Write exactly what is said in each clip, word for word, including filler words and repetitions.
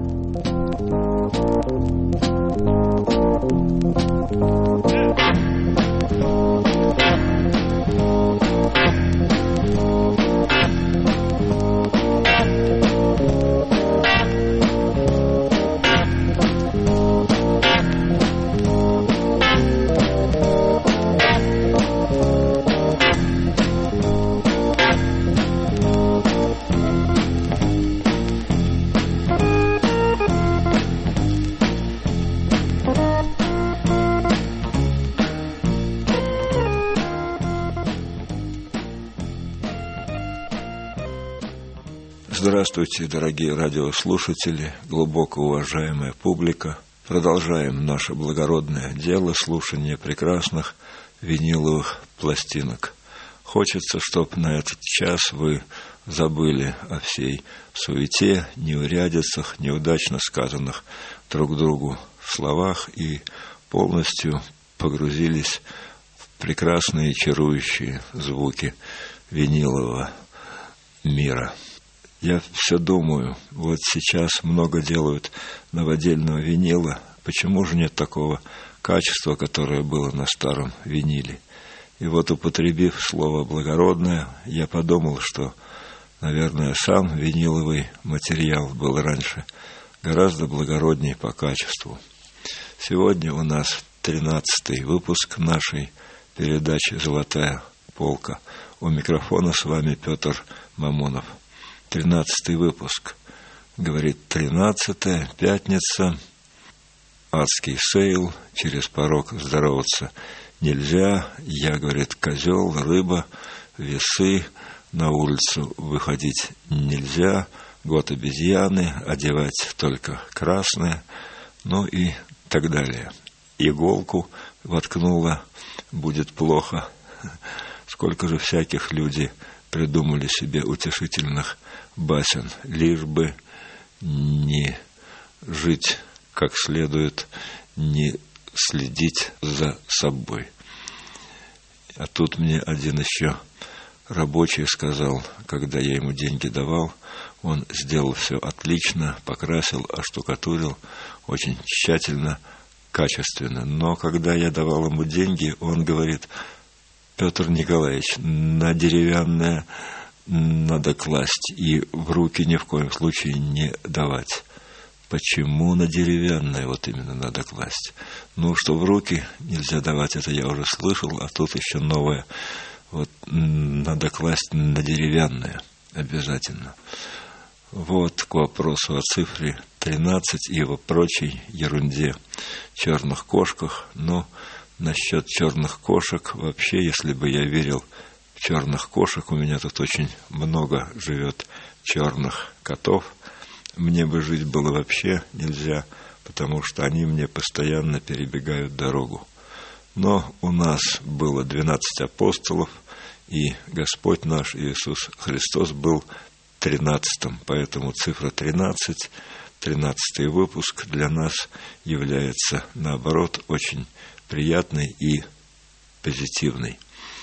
Здравствуйте, дорогие радиослушатели, глубоко уважаемая публика. Продолжаем наше благородное дело слушания прекрасных виниловых пластинок. Хочется, чтобы на этот час вы забыли о всей суете, неурядицах, неудачно сказанных друг другу в словах и полностью погрузились в прекрасные чарующие звуки винилового мира. Я все думаю, вот сейчас много делают новодельного винила. Почему же нет такого качества, которое было на старом виниле? И вот, употребив слово «благородное», я подумал, что, наверное, сам виниловый материал был раньше гораздо благороднее по качеству. Сегодня у нас тринадцатый выпуск нашей передачи «Золотая полка». У микрофона с вами Петр Мамонов. Тринадцатый выпуск. Говорит, тринадцатая, пятница, адский сейл, через порог здороваться нельзя. Я, говорит, козел, рыба, весы, на улицу выходить нельзя, год обезьяны, одевать только красное, ну и так далее. Иголку воткнула, будет плохо. Сколько же всяких людей придумали себе утешительных басен, лишь бы не жить как следует, не следить за собой. А тут мне один еще рабочий сказал, когда я ему деньги давал, он сделал все отлично, покрасил, оштукатурил, очень тщательно, качественно. Но когда я давал ему деньги, он говорит: Петр Николаевич, на деревянное надо класть и в руки ни в коем случае не давать. Почему на деревянное вот именно надо класть? Ну, что в руки нельзя давать, это я уже слышал, а тут еще новое. Вот надо класть на деревянное обязательно. Вот к вопросу о цифре тринадцать и о прочей ерунде, черных кошках. Но насчет черных кошек, вообще, если бы я верил в черных кошек, у меня тут очень много живет черных котов, мне бы жить было вообще нельзя, потому что они мне постоянно перебегают дорогу. Но у нас было двенадцать апостолов, и Господь наш Иисус Христос был тринадцатым, поэтому цифра тринадцать, тринадцатый выпуск для нас является, наоборот, очень приятный и позитивный.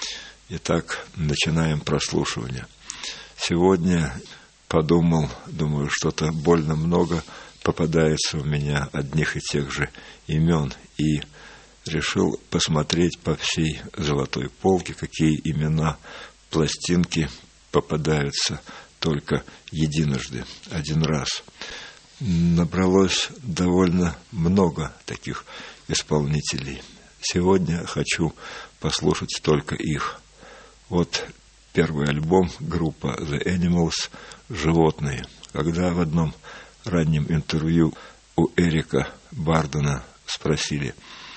Итак, начинаем прослушивание. Сегодня подумал, думаю, что-то больно много попадается у меня одних и тех же имен, и решил посмотреть по всей золотой полке, какие имена пластинки попадаются только единожды, один раз. Набралось довольно много таких исполнителей. Сегодня хочу послушать только их. Вот первый альбом, группа The Animals, «Животные». Когда в одном раннем интервью у Эрика Бардена спросили,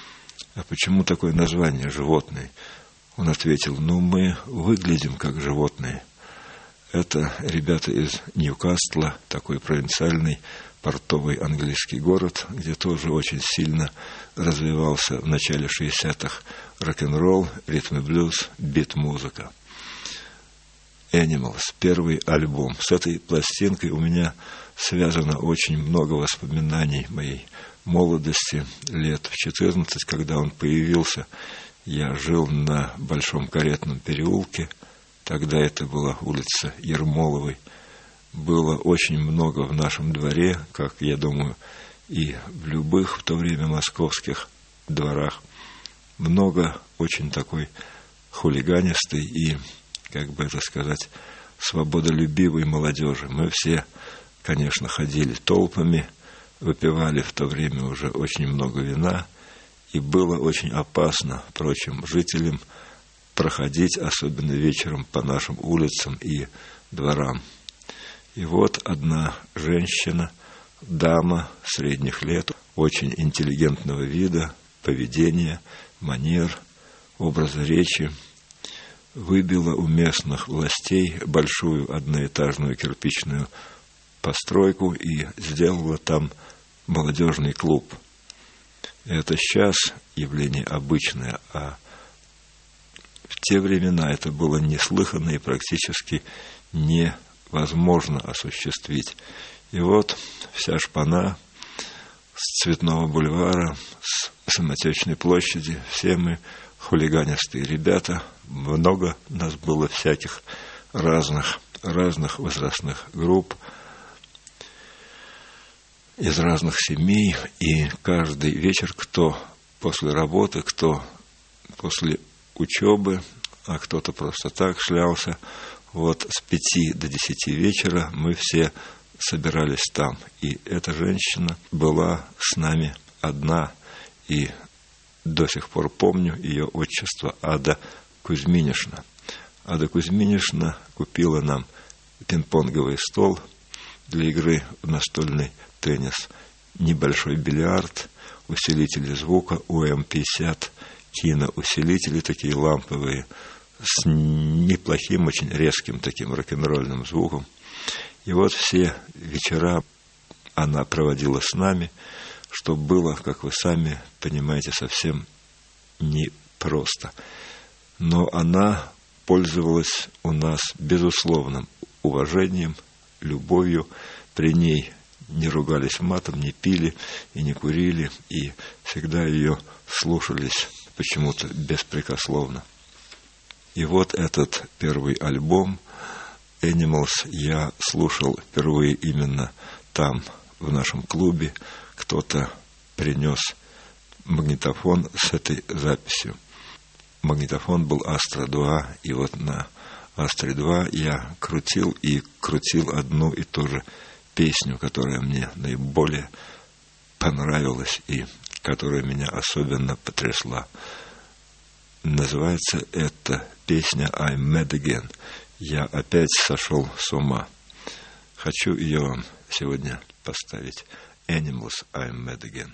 а почему такое название «Животные», он ответил: ну, мы выглядим как животные. Это ребята из Ньюкасла, такой провинциальный портовый английский город, где тоже очень сильно развивался в начале шестидесятых рок-н-ролл, ритм и блюз, бит-музыка. Animals, первый альбом. С этой пластинкой у меня связано очень много воспоминаний моей молодости, лет в четырнадцать, когда он появился. Я жил на Большом Каретном переулке, тогда это была улица Ермоловой, было очень много в нашем дворе, как, я думаю, и в любых в то время московских дворах. Много очень такой хулиганистой и, как бы это сказать, свободолюбивой молодежи. Мы все, конечно, ходили толпами, выпивали в то время уже очень много вина, и было очень опасно прочим жителям проходить, особенно вечером, по нашим улицам и дворам. И вот одна женщина, дама средних лет, очень интеллигентного вида, поведения, манер, образа речи, выбила у местных властей большую одноэтажную кирпичную постройку и сделала там молодежный клуб. Это сейчас явление обычное, а в те времена это было неслыханно и практически невозможно осуществить. И вот вся шпана с Цветного бульвара, с Самотечной площади, все мы хулиганистые ребята, много нас было всяких разных, разных возрастных групп, из разных семей, и каждый вечер, кто после работы, кто после учебы, а кто-то просто так шлялся, вот с пяти до десяти вечера мы все собирались там. И эта женщина была с нами одна, и до сих пор помню ее отчество Ада Кузьминишна. Ада Кузьминишна купила нам пинг-понговый стол для игры в настольный теннис, небольшой бильярд, усилители звука У Эм пятьдесят, киноусилители такие ламповые, с неплохим, очень резким таким рок-н-ролльным звуком. И вот все вечера она проводила с нами, что было, как вы сами понимаете, совсем непросто. Но она пользовалась у нас безусловным уважением, любовью. При ней не ругались матом, не пили и не курили, и всегда ее слушались почему-то беспрекословно. И вот этот первый альбом Animals я слушал впервые именно там, в нашем клубе. Кто-то принес магнитофон с этой записью. Магнитофон был Астра два, и вот на Астре два я крутил и крутил одну и ту же песню, которая мне наиболее понравилась и которая меня особенно потрясла. Называется эта песня «I'm mad again». Я опять сошел с ума. Хочу ее вам сегодня поставить. Animals, I'm mad again.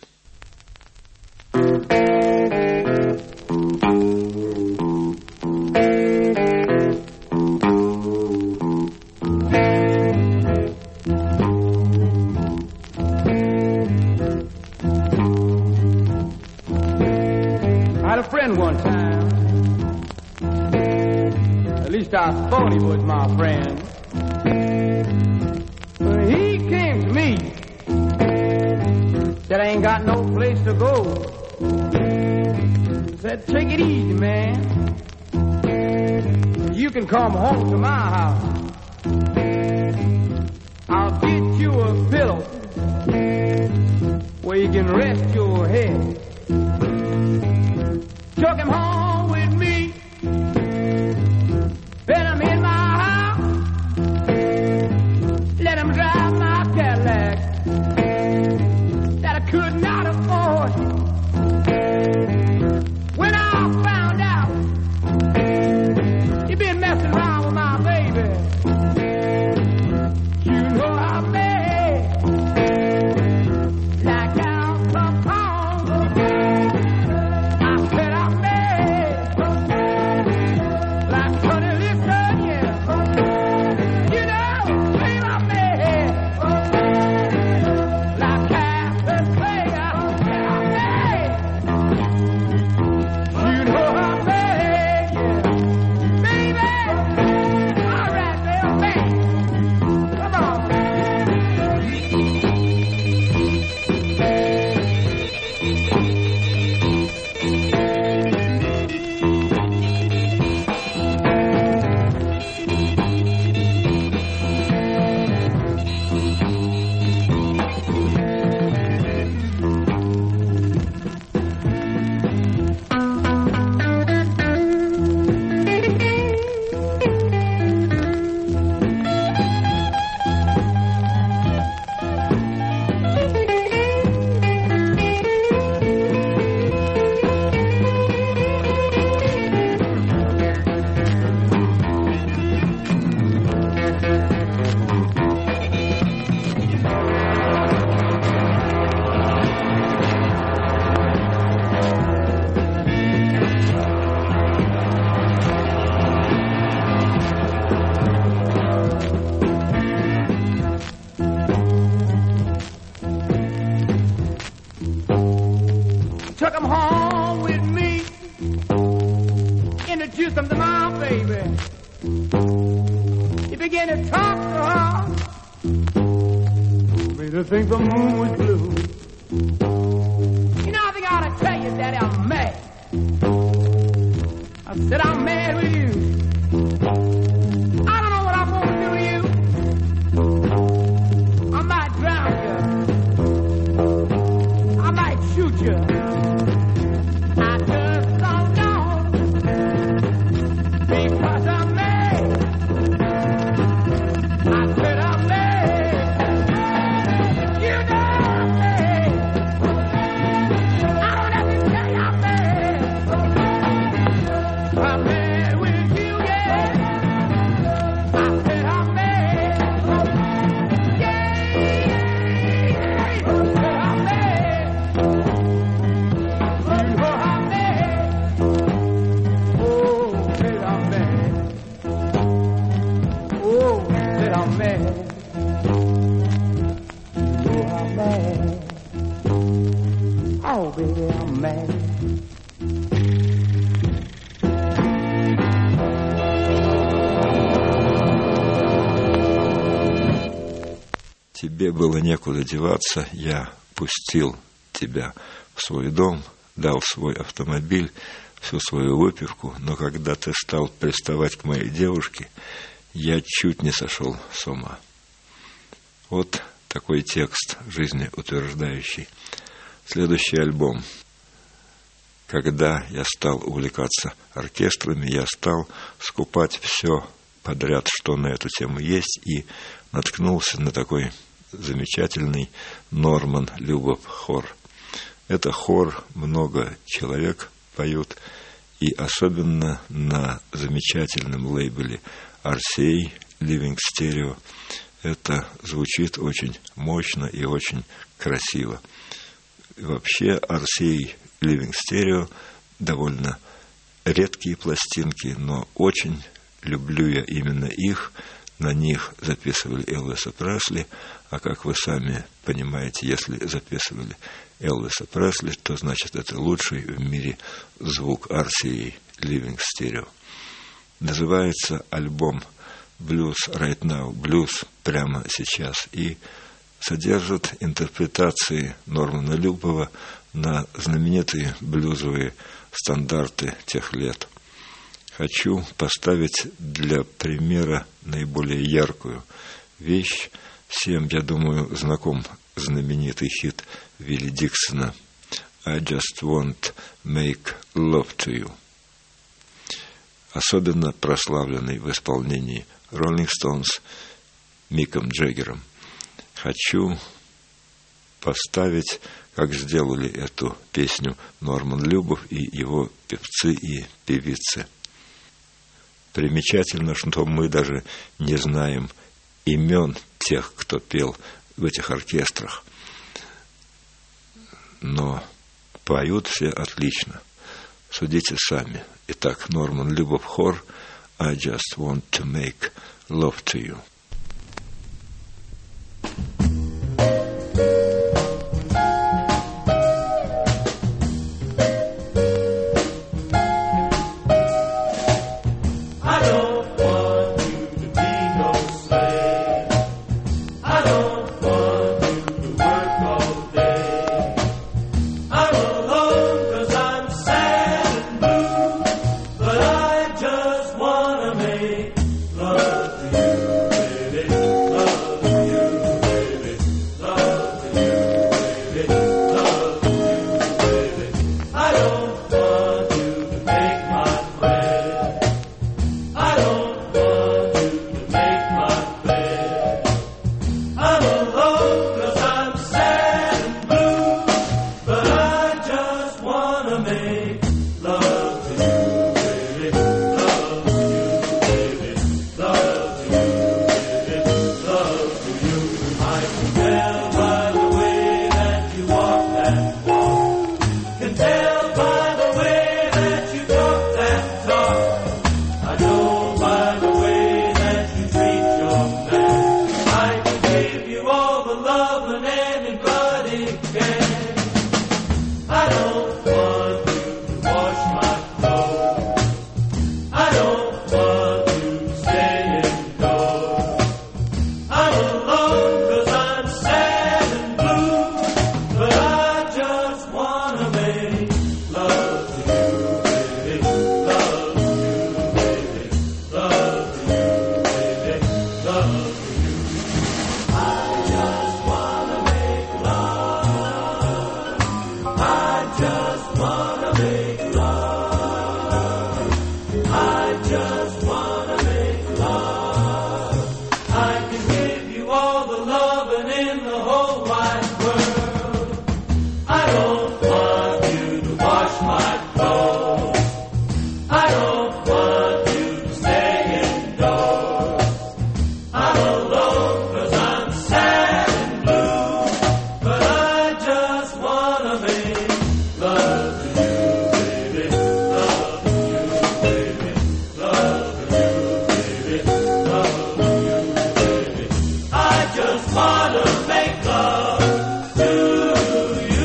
I had a friend one time. At least I thought he was my friend. But he came to me, said I ain't got no place to go. Said, take it easy, man. You can come home to my house. I'll get you a pillow where you can rest your head. Took him home with me. Then I'm in my house. Let him drive my Cadillac that I could not afford. When I found out he'd been messing around with my baby, you know I'm mad. Like Al Capone, I said I'm mad. Like Honey Listen, yeah. You know, babe, I'm mad. You begin to talk to her, made her think the moon was blue. You know, I think I ought to tell you, Daddy, I'm mad. I said I'm mad with you. I don't know what I'm going to do to you. I might drown you. I might shoot you. I just don't know. Because I'm mad. I said I'm mad. You know I'm mad. I don't have to tell you I'm mad. I'm mad with you, yeah. I said I'm mad. Yeah, yeah. I said I'm mad. You know I'm mad. Oh, said I'm mad. Oh, said I'm mad. You know I'm mad. Oh, baby, I'm mad. Тебе было некуда деваться, я пустил тебя в свой дом, дал свой автомобиль, всю свою выпивку, но когда ты стал приставать к моей девушке, я чуть не сошел с ума. Вот такой текст жизнеутверждающий. Следующий альбом. Когда я стал увлекаться оркестрами, я стал скупать все подряд, что на эту тему есть, и наткнулся на такой замечательный Норман Любов хор. Это хор, много человек поют, и особенно на замечательном лейбле ар си эй Living Stereo это звучит очень мощно и очень красиво. Вообще ар си эй Living Stereo довольно редкие пластинки, но очень люблю я именно их. На них записывали Элвиса Пресли, а как вы сами понимаете, если записывали Элвиса Пресли, то значит это лучший в мире звук ар си эй Living Stereo. Называется альбом Blues Right Now, блюз прямо сейчас, и содержит интерпретации Нормана Любова на знаменитые блюзовые стандарты тех лет. Хочу поставить для примера наиболее яркую вещь. Всем, я думаю, знаком знаменитый хит Вилли Диксона «I just want make love to you», особенно прославленный в исполнении Rolling Stones Миком Джаггером. Хочу поставить, как сделали эту песню Норман Любов и его певцы и певицы. Примечательно, что мы даже не знаем имен тех, кто пел в этих оркестрах. Но поют все отлично. Судите сами. Итак, Норман Любов хор «I just want to make love to you». I don't want to in the whole wide world. I don't want you to wash my clothes. I don't want you to stay indoors. I'm alone 'cause I'm sad and blue. But I just wanna make love to you, baby. Love to you, baby. Love to you, baby. Love to you, baby. I just wanna make love to you.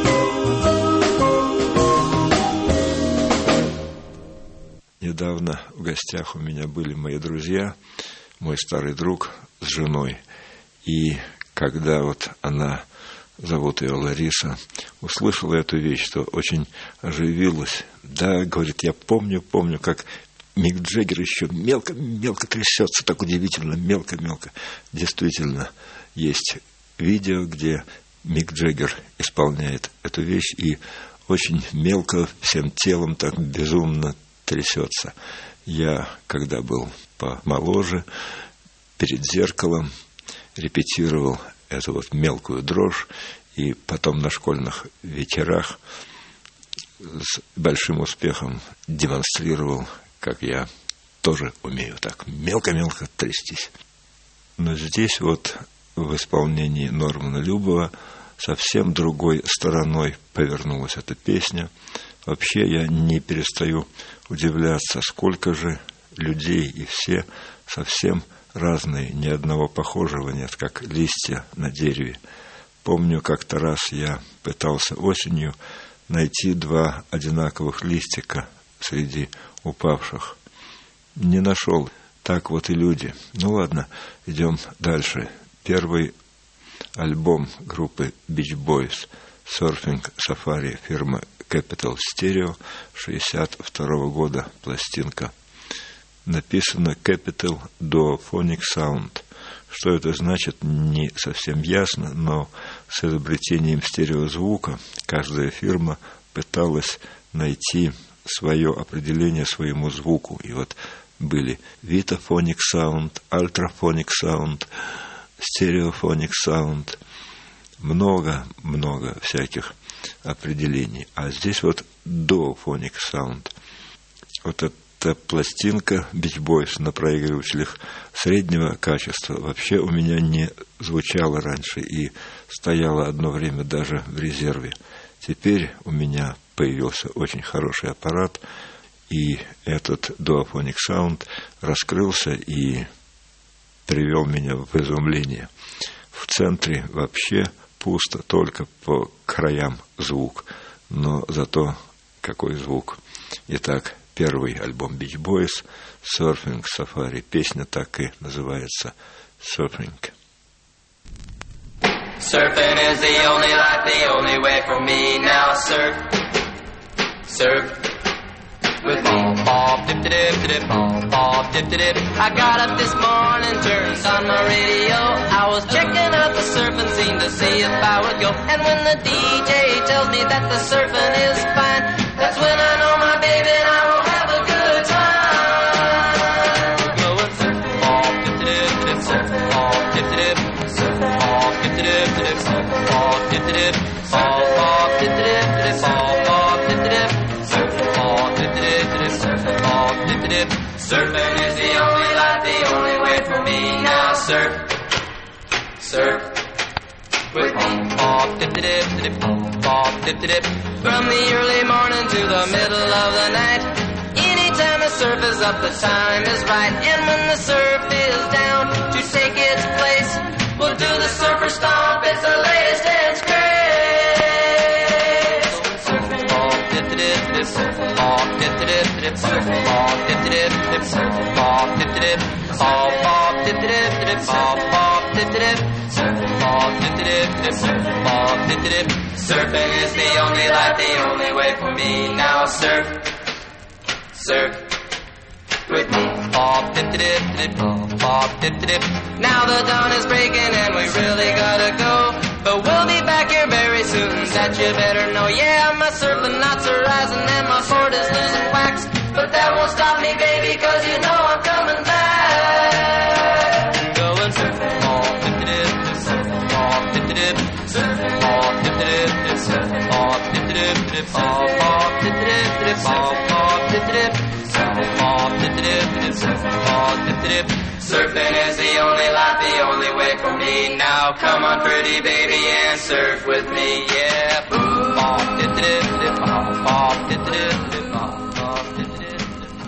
Недавно в гостях у меня были мои друзья, мой старый друг с женой. И когда вот она, зовут ее Лариса, услышала эту вещь, то очень оживилась. Да, говорит, я помню, помню, как Мик Джаггер еще мелко-мелко трясется, так удивительно, мелко-мелко. Действительно, есть видео, где Мик Джаггер исполняет эту вещь и очень мелко всем телом так безумно трясется. Я, когда был помоложе, перед зеркалом репетировал эту вот мелкую дрожь, и потом на школьных вечерах с большим успехом демонстрировал, как я тоже умею так мелко-мелко трястись. Но здесь вот в исполнении Нормана Любова совсем другой стороной повернулась эта песня. Вообще я не перестаю удивляться, сколько же людей, и все совсем разные, ни одного похожего нет, как листья на дереве. Помню, как-то раз я пытался осенью найти два одинаковых листика среди упавших. Не нашел. Так вот и люди. Ну ладно, идем дальше. Первый альбом группы Beach Boys «Surfing Safari», фирма Capital Stereo, шестьдесят второго года пластинка. Написано Capital Duophonic Sound. Что это значит, не совсем ясно, но с изобретением стереозвука каждая фирма пыталась найти свое определение своему звуку. И вот были Vitaphonic Sound, Ultraphonic Sound, Stereophonic Sound. Много-много всяких определений. А здесь вот Duophonic Sound. Вот эта пластинка Beach Boys на проигрывателях среднего качества вообще у меня не звучала раньше и стояла одно время даже в резерве. Теперь у меня появился очень хороший аппарат, и этот Duophonic Sound раскрылся и привел меня в изумление. В центре вообще пусто, только по краям звук, но зато какой звук. Итак, первый альбом Beach Boys «Surfing Safari». Песня так и называется «Surfing». Surfing is the only life, the only way for me now. Surf, surf. With me, pop, dip, dip, dip, pop, pop, dip, dip. I got up this morning, turned on my radio. I was checking out the surfing scene to see if I would go. And when the D J tells me that the surfing is fine, that's when I know my baby and I will have a good time. Going surf, pop, dip, dip, dip, surf, pop, dip, dip, surf, pop, dip, dip, dip, surf, pop, dip, dip, pop, pop, dip, dip, dip, pop, pop, dip, dip. Surfing is the only life, the only way for me now. Surf, surf, with me. Pop, dip, dip, dip, pop, dip, dip. From the early morning to the middle of the night. Anytime the surf is up, the time is right. And when the surf is down to take its place, we'll do the surfer stomp. It's the latest dance craze. Surfing, pop, dip, dip, dip, pop, dip, dip, dip, surfing, pop, dip, dip, dip, surfing, pop, dip, dip, pop, pop, dip, dip, dip, pop, pop, dip, dip, surfing, pop, dip, dip, dip, surfing, pop, dip, dip. Surfing is the only life, the only way for me now. Surf, surf, with me. Pop, dip, dip, dip, pop, dip, dip. Now the dawn is breaking and we really gotta go. But we'll be back here very soon, that you better know. Yeah, my surfing knots are rising and my board is losing wax. But that won't stop me, baby, cause you know I'm coming back. Going surfing, pop, dip, dip, surfing, pop, dip, surf off, dip dip dip, surf off, dip dip dip, off off, dip dip dip, off off, dip dip, surf off, dip dip dip, surf off, dip dip. Surfing is the only life, the only way for me. Now come on, pretty baby, and surf with me, yeah. Boom, off, dip dip dip, off off, dip dip dip, off off, dip dip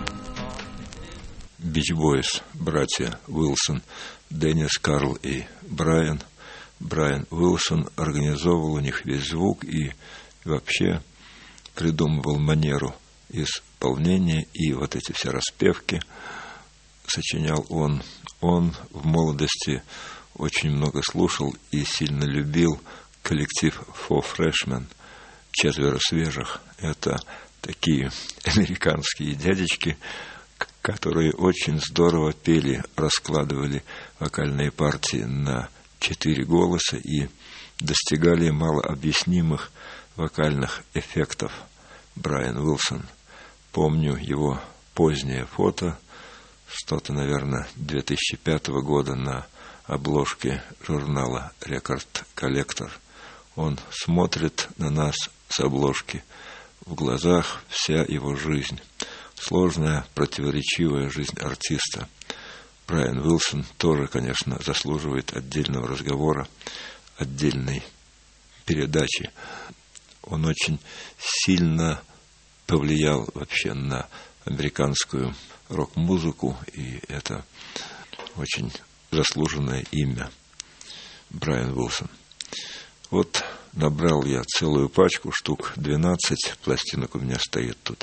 dip. Beach Boys, братья Уилсон, Деннис, Карл и Брайан. Брайан Уилсон организовывал у них весь звук и вообще придумывал манеру исполнения, и вот эти все распевки сочинял он. Он в молодости очень много слушал и сильно любил коллектив Four Freshmen, четверо свежих. Это такие американские дядечки, которые очень здорово пели, раскладывали вокальные партии на четыре голоса и достигали малообъяснимых вокальных эффектов. Брайан Уилсон. Помню его позднее фото, что-то, наверное, две тысячи пятого года на обложке журнала Record Collector. Он смотрит на нас с обложки. В глазах вся его жизнь. Сложная, противоречивая жизнь артиста. Брайан Уилсон тоже, конечно, заслуживает отдельного разговора, отдельной передачи. Он очень сильно повлиял вообще на американскую рок-музыку, и это очень заслуженное имя. Брайан Уилсон. Вот набрал я целую пачку, штук двенадцать пластинок у меня стоит тут,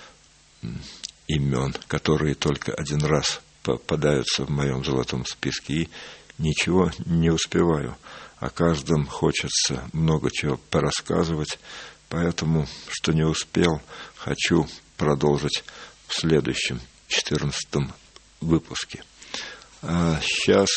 имен, которые только один раз попадаются в моем золотом списке, и ничего не успеваю. О каждом хочется много чего порассказывать, поэтому, что не успел, хочу продолжить в следующем, четырнадцатом выпуске. А сейчас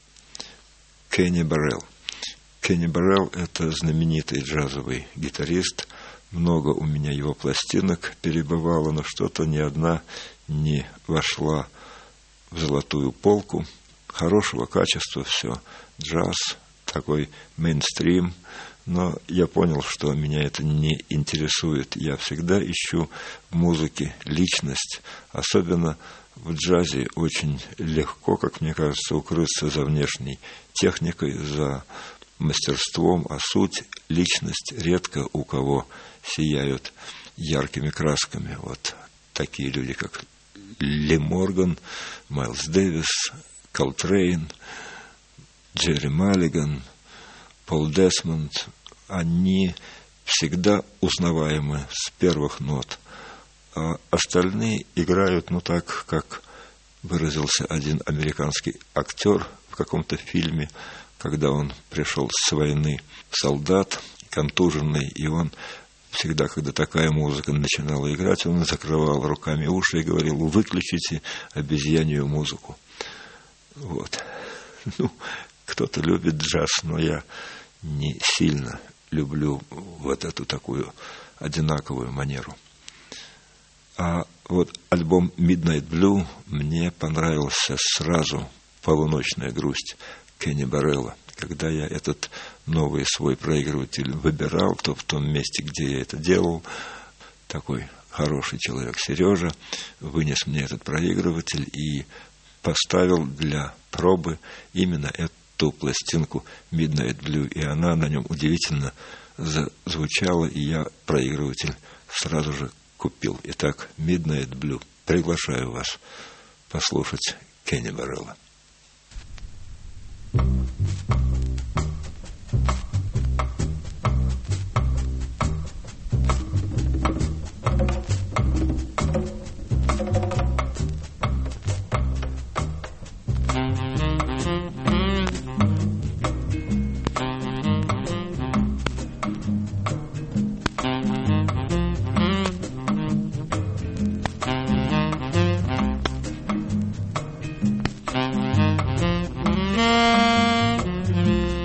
Кенни Баррелл. Кенни Баррелл – это знаменитый джазовый гитарист. Много у меня его пластинок перебывало, но что-то ни одна не вошла в золотую полку. Хорошего качества все. Джаз, такой мейнстрим. Но я понял, что меня это не интересует. Я всегда ищу в музыке личность. Особенно в джазе очень легко, как мне кажется, укрыться за внешней техникой, за мастерством, а суть, личность редко у кого сияют яркими красками. Вот такие люди, как Ли Морган, Майлз Дэвис, Колтрейн, Джерри Маллиган, Пол Десмонд, они всегда узнаваемы с первых нот. А остальные играют, ну так, как выразился один американский актер в каком-то фильме, когда он пришел с войны, солдат, контуженный, и он всегда, когда такая музыка начинала играть, он закрывал руками уши и говорил: выключите обезьянью музыку. Вот. Ну, кто-то любит джаз, но я не сильно люблю вот эту такую одинаковую манеру. А вот альбом Midnight Blue мне понравился сразу. «Полуночная грусть» Кенни Баррелла. Когда я этот новый свой проигрыватель выбирал, то в том месте, где я это делал, такой хороший человек Сережа вынес мне этот проигрыватель и поставил для пробы именно эту пластинку Midnight Blue, и она на нем удивительно зазвучала, и я проигрыватель сразу же купил. Итак, Midnight Blue. Приглашаю вас послушать Кенни Баррелла. Mm-hmm.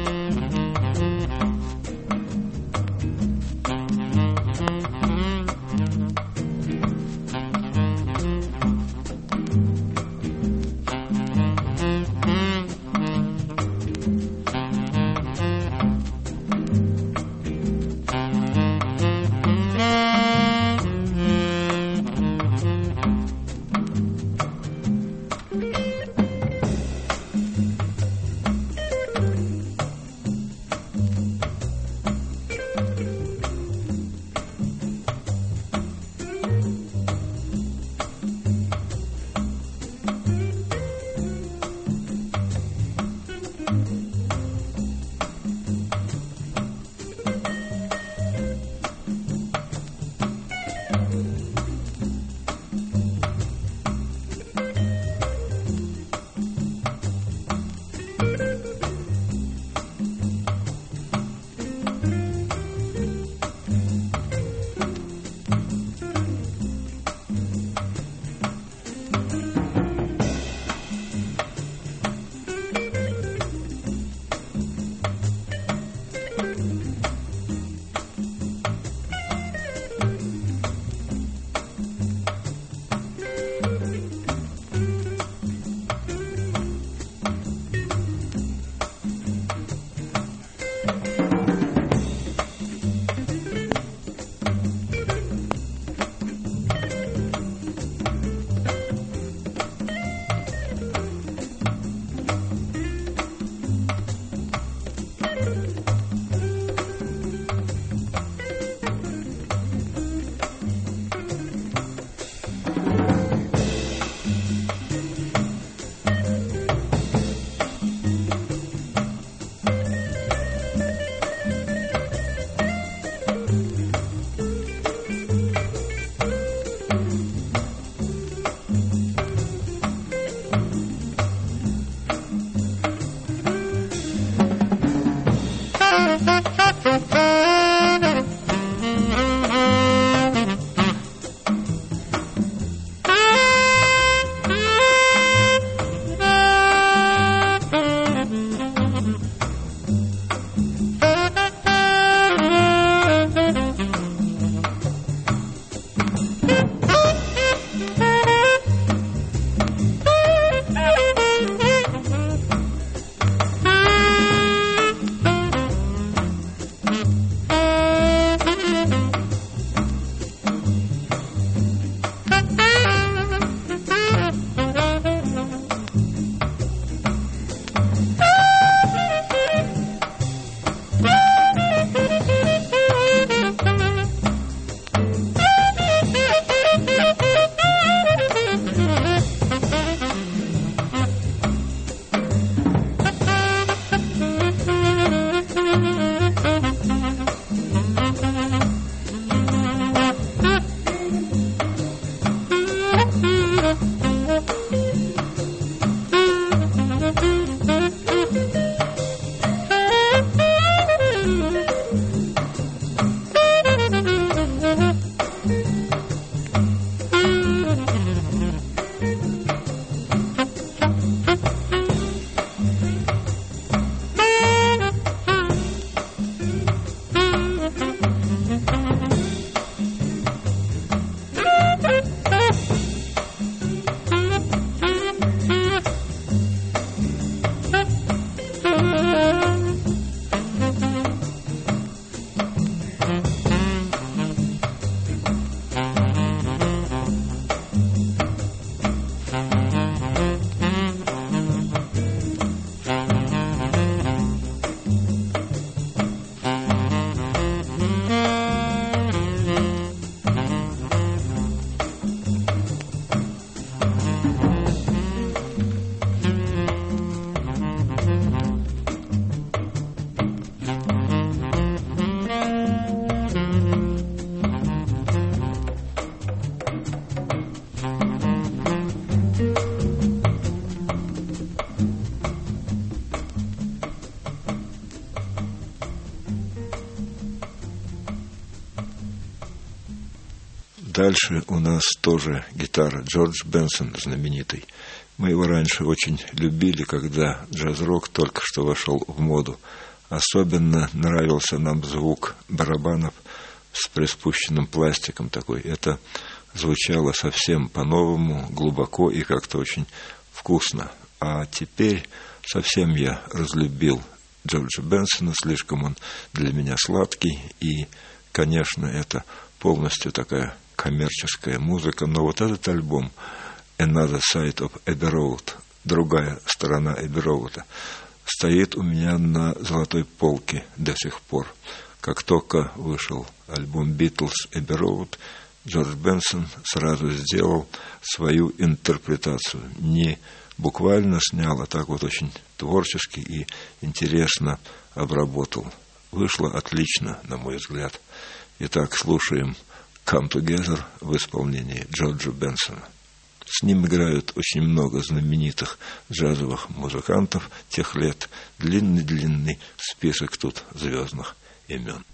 Дальше у нас тоже гитара Джордж Бенсон знаменитый. Мы его раньше очень любили, когда джаз-рок только что вошел в моду. Особенно нравился нам звук барабанов с приспущенным пластиком такой. Это звучало совсем по-новому, глубоко и как-то очень вкусно. А теперь совсем я разлюбил Джорджа Бенсона, слишком он для меня сладкий. И, конечно, это полностью такая коммерческая музыка. Но вот этот альбом Another Side of Abbey Road, другая сторона Эбби Роуда, стоит у меня на золотой полке до сих пор. Как только вышел альбом Beatles Abbey Road, Джордж Бенсон сразу сделал свою интерпретацию. Не буквально снял, а так вот очень творчески и интересно обработал. Вышло отлично, на мой взгляд. Итак, слушаем Come Together в исполнении Джорджа Бенсона. С ним играют очень много знаменитых джазовых музыкантов тех лет. Длинный-длинный список тут звездных имен.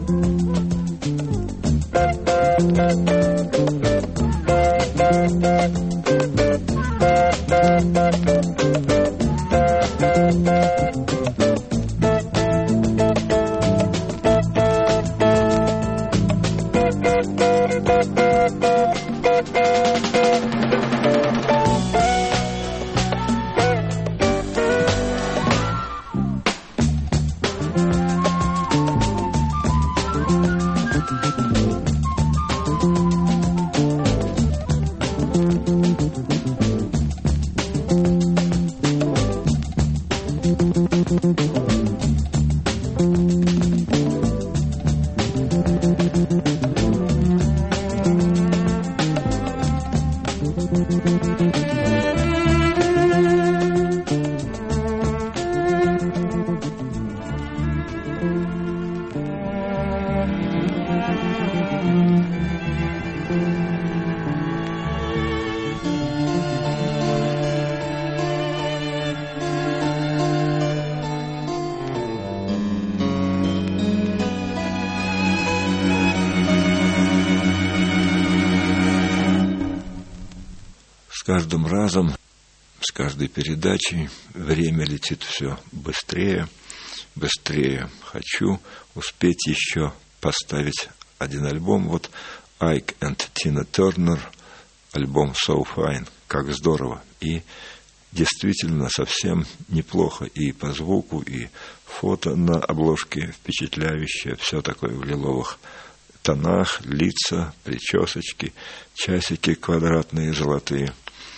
С каждым разом, с каждой передачей время летит все быстрее, быстрее. Хочу успеть еще поставить один альбом. Вот Айк и Тина Тернер, альбом So Fine, как здорово. И действительно совсем неплохо и по звуку, и фото на обложке впечатляющее. Все такое в лиловых тонах, лица, причесочки, часики квадратные, золотые.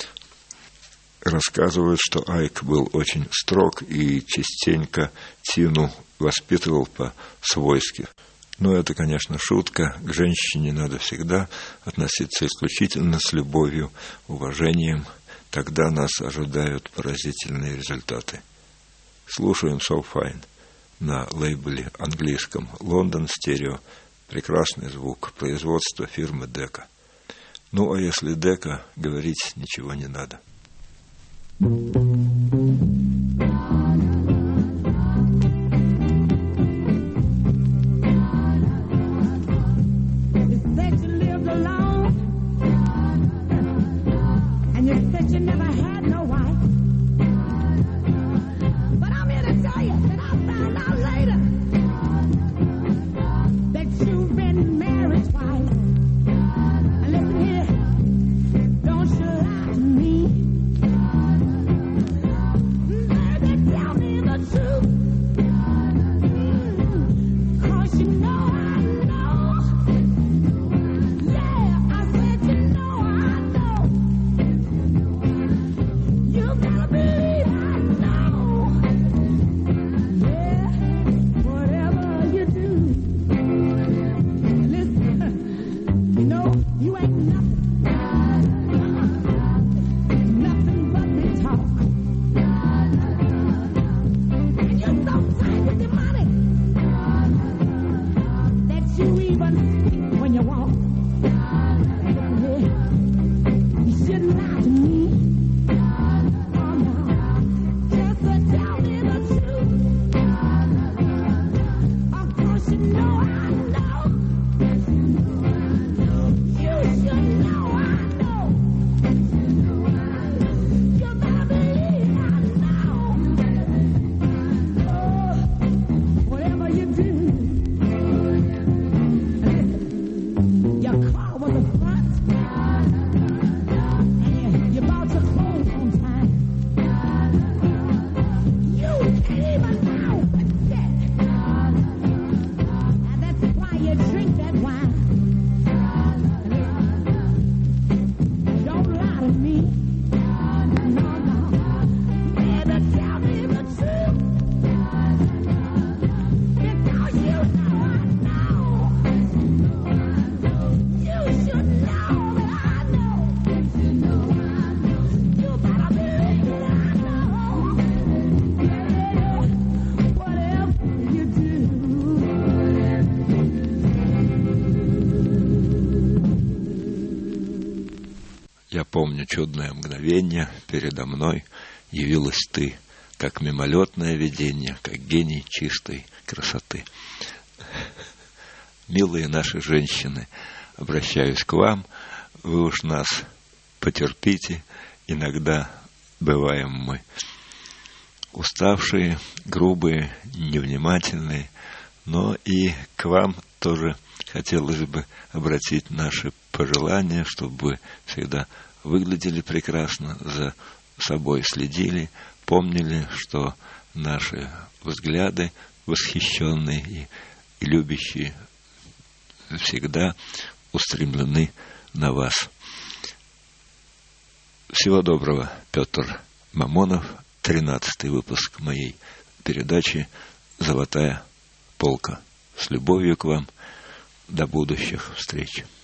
Рассказывают, что Айк был очень строг и частенько Тину воспитывал по-свойски. Но это, конечно, шутка. К женщине надо всегда относиться исключительно с любовью, уважением. Тогда нас ожидают поразительные результаты. Слушаем So Fine на лейбле английском London Stereo. Прекрасный звук, производство фирмы Дека. Ну, а если Дека, говорить ничего не надо. Я помню чудное мгновение, передо мной явилась ты, как мимолетное видение, как гений чистой красоты. Милые наши женщины, обращаюсь к вам, вы уж нас потерпите, иногда бываем мы уставшие, грубые, невнимательные, но и к вам тоже хотелось бы обратить наши пожелания, чтобы вы всегда выглядели прекрасно, за собой следили, помнили, что наши взгляды восхищенные и, и любящие всегда устремлены на вас. Всего доброго, Петр Мамонов, тринадцатый выпуск моей передачи «Золотая полка». С любовью к вам. До будущих встреч.